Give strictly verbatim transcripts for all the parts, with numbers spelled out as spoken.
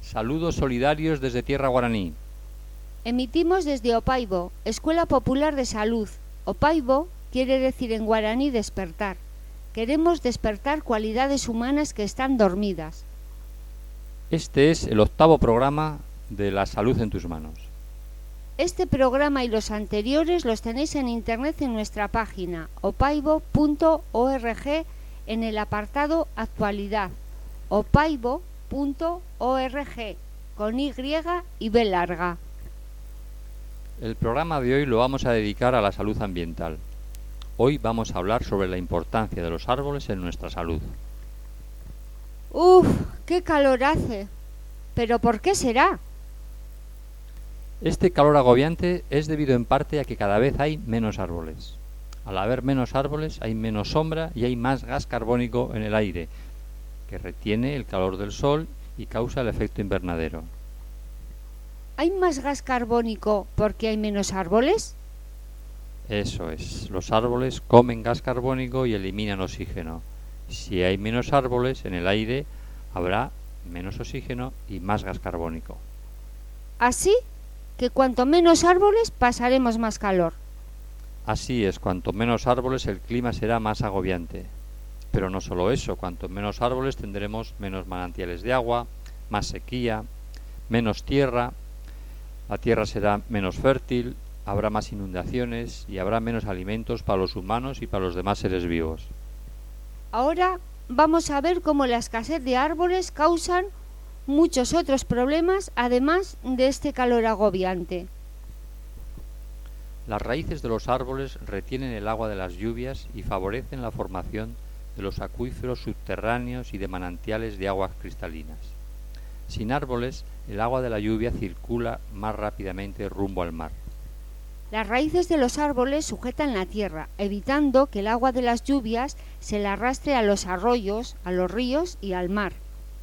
Saludos solidarios desde Tierra Guaraní. Emitimos desde Opaibo, Escuela Popular de Salud. Opaibo quiere decir en guaraní despertar. Queremos despertar cualidades humanas que están dormidas. Este es el octavo programa de La Salud en tus manos. Este programa y los anteriores los tenéis en internet en nuestra página opaibo punto org en el apartado Actualidad. opaibo punto org con Y y B larga. El programa de hoy lo vamos a dedicar a la salud ambiental. Hoy vamos a hablar sobre la importancia de los árboles en nuestra salud. ¡Uf! ¡Qué calor hace! ¿Pero por qué será? Este calor agobiante es debido en parte a que cada vez hay menos árboles. Al haber menos árboles hay menos sombra y hay más gas carbónico en el aire, que retiene el calor del sol y causa el efecto invernadero. ¿Hay más gas carbónico porque hay menos árboles? Eso es, los árboles comen gas carbónico y eliminan oxígeno. Si hay menos árboles en el aire, habrá menos oxígeno y más gas carbónico. ¿Así? Que cuanto menos árboles pasaremos más calor. Así es, cuanto menos árboles el clima será más agobiante. Pero no solo eso, cuanto menos árboles tendremos menos manantiales de agua, más sequía, menos tierra, la tierra será menos fértil, habrá más inundaciones y habrá menos alimentos para los humanos y para los demás seres vivos. Ahora vamos a ver cómo la escasez de árboles causan muchos otros problemas, además de este calor agobiante. Las raíces de los árboles retienen el agua de las lluvias y favorecen la formación de los acuíferos subterráneos y de manantiales de aguas cristalinas. Sin árboles, el agua de la lluvia circula más rápidamente rumbo al mar. Las raíces de los árboles sujetan la tierra, evitando que el agua de las lluvias se la arrastre a los arroyos, a los ríos y al mar.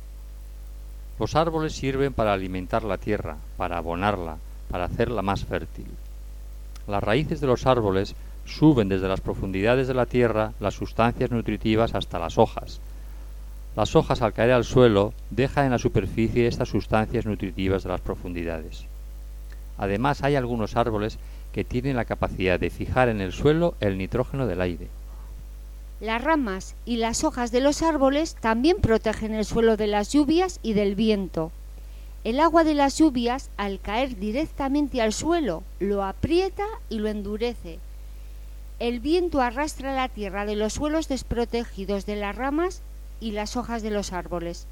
Los árboles sirven para alimentar la tierra, para abonarla, para hacerla más fértil. Las raíces de los árboles suben desde las profundidades de la tierra las sustancias nutritivas hasta las hojas. Las hojas, al caer al suelo, dejan en la superficie estas sustancias nutritivas de las profundidades. Además, hay algunos árboles que tienen la capacidad de fijar en el suelo el nitrógeno del aire. Las ramas y las hojas de los árboles también protegen el suelo de las lluvias y del viento. El agua de las lluvias, al caer directamente al suelo, lo aprieta y lo endurece. El viento arrastra la tierra de los suelos desprotegidos de las ramas y las hojas de los árboles.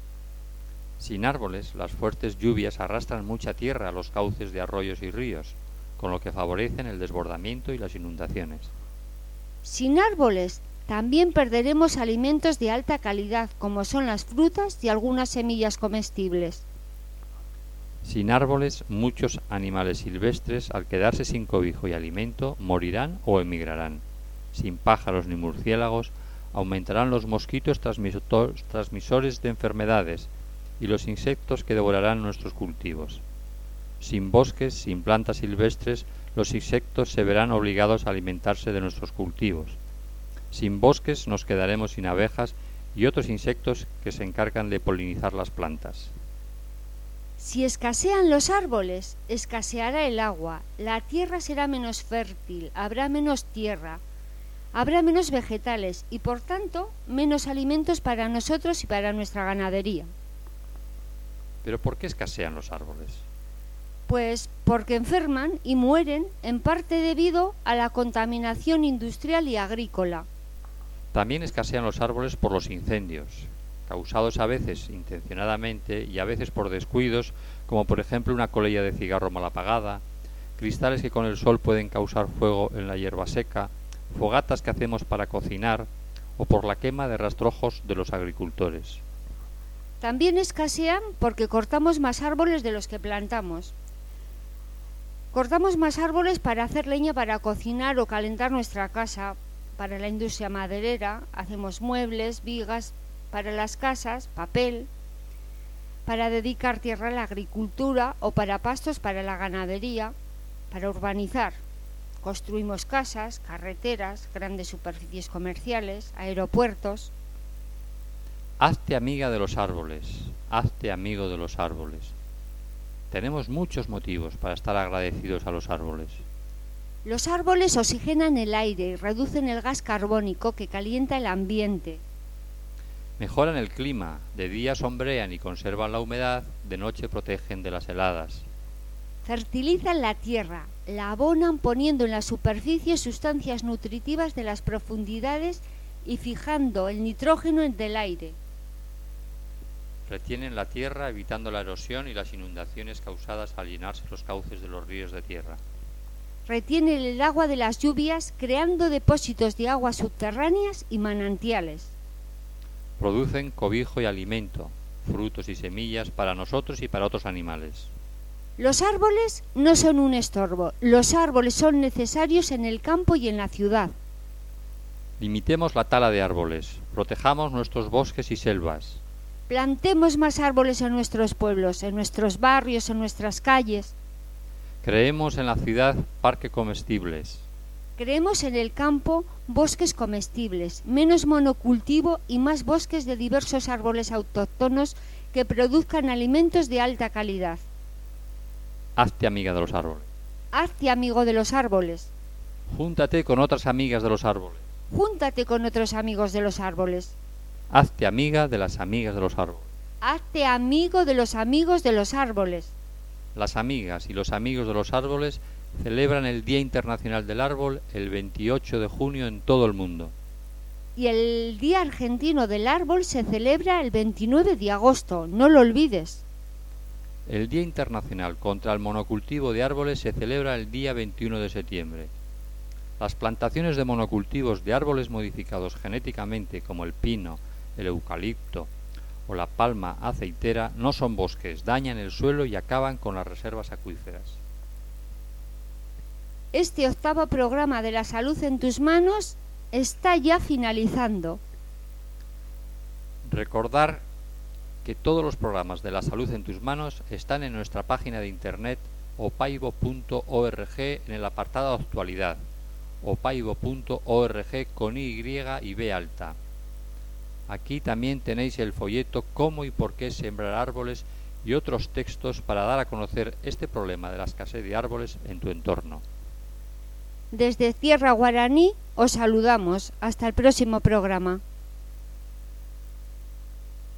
Sin árboles, las fuertes lluvias arrastran mucha tierra a los cauces de arroyos y ríos, con lo que favorecen el desbordamiento y las inundaciones. Sin árboles, también perderemos alimentos de alta calidad, como son las frutas y algunas semillas comestibles. Sin árboles, muchos animales silvestres, al quedarse sin cobijo y alimento, morirán o emigrarán. Sin pájaros ni murciélagos, aumentarán los mosquitos transmisores de enfermedades y los insectos que devorarán nuestros cultivos. Sin bosques, sin plantas silvestres, los insectos se verán obligados a alimentarse de nuestros cultivos. Sin bosques nos quedaremos sin abejas y otros insectos que se encargan de polinizar las plantas. Si escasean los árboles, escaseará el agua, la tierra será menos fértil, habrá menos tierra, habrá menos vegetales y, por tanto, menos alimentos para nosotros y para nuestra ganadería. ¿Pero por qué escasean los árboles? Pues porque enferman y mueren en parte debido a la contaminación industrial y agrícola. También escasean los árboles por los incendios, causados a veces intencionadamente y a veces por descuidos, como por ejemplo una colilla de cigarro mal apagada, cristales que con el sol pueden causar fuego en la hierba seca, fogatas que hacemos para cocinar o por la quema de rastrojos de los agricultores. También escasean porque cortamos más árboles de los que plantamos. Cortamos más árboles para hacer leña para cocinar o calentar nuestra casa, para la industria maderera, hacemos muebles, vigas, para las casas, papel, para dedicar tierra a la agricultura o para pastos para la ganadería, para urbanizar. Construimos casas, carreteras, grandes superficies comerciales, aeropuertos. Hazte amiga de los árboles, hazte amigo de los árboles. Tenemos muchos motivos para estar agradecidos a los árboles. Los árboles oxigenan el aire y reducen el gas carbónico que calienta el ambiente. Mejoran el clima, de día sombrean y conservan la humedad, de noche protegen de las heladas. Fertilizan la tierra, la abonan poniendo en la superficie sustancias nutritivas de las profundidades y fijando el nitrógeno del aire. Retienen la tierra evitando la erosión y las inundaciones causadas al llenarse los cauces de los ríos de tierra. Retienen el agua de las lluvias creando depósitos de aguas subterráneas y manantiales. Producen cobijo y alimento, frutos y semillas para nosotros y para otros animales. Los árboles no son un estorbo, los árboles son necesarios en el campo y en la ciudad. Limitemos la tala de árboles, protejamos nuestros bosques y selvas. Plantemos más árboles en nuestros pueblos, en nuestros barrios, en nuestras calles. Creemos en la ciudad parques comestibles. Creemos en el campo bosques comestibles, menos monocultivo y más bosques de diversos árboles autóctonos que produzcan alimentos de alta calidad. Hazte amiga de los árboles. Hazte amigo de los árboles. Júntate con otras amigas de los árboles. Júntate con otros amigos de los árboles. Hazte amiga de las amigas de los árboles. Hazte amigo de los amigos de los árboles. Las amigas y los amigos de los árboles celebran el Día Internacional del Árbol el veintiocho de junio en todo el mundo. Y el Día Argentino del Árbol se celebra el veintinueve de agosto, no lo olvides. El Día Internacional contra el Monocultivo de Árboles se celebra el día veintiuno de septiembre. Las plantaciones de monocultivos de árboles modificados genéticamente como el pino, el eucalipto o la palma aceitera no son bosques, dañan el suelo y acaban con las reservas acuíferas. Este octavo programa de La Salud en tus Manos está ya finalizando. Recordar que todos los programas de La Salud en tus Manos están en nuestra página de internet opaibo punto org en el apartado Actualidad, opaibo punto org con Y y B alta. Aquí también tenéis el folleto Cómo y por qué sembrar árboles y otros textos para dar a conocer este problema de la escasez de árboles en tu entorno. Desde Tierra Guaraní os saludamos. Hasta el próximo programa.